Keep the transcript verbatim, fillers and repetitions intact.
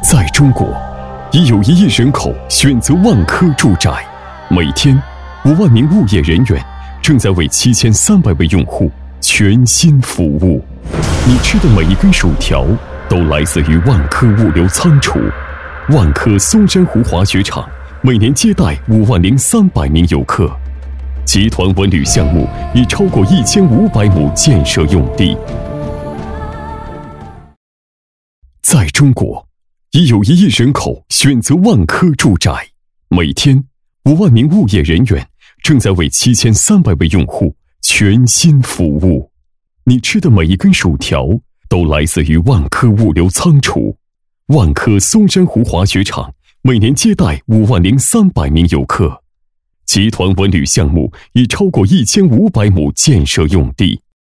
在中国，已有一亿人口选择万科住宅，每天五万名物业人员正在为七千三百位用户全心服务。你吃的每一根薯条都来自于万科物流仓储。万科松山湖滑雪场每年接待五万零三百名游客，集团文旅项目已超过一千五百亩建设用地。在中国，已有一亿人口选择万科住宅，每天五万名物业人员正在为七千三百位用户全心服务。你吃的每一根薯条都来自于万科物流仓储。万科松山湖滑雪场每年接待五万零三百名游客，集团文旅项目已超过一千五百亩建设用地。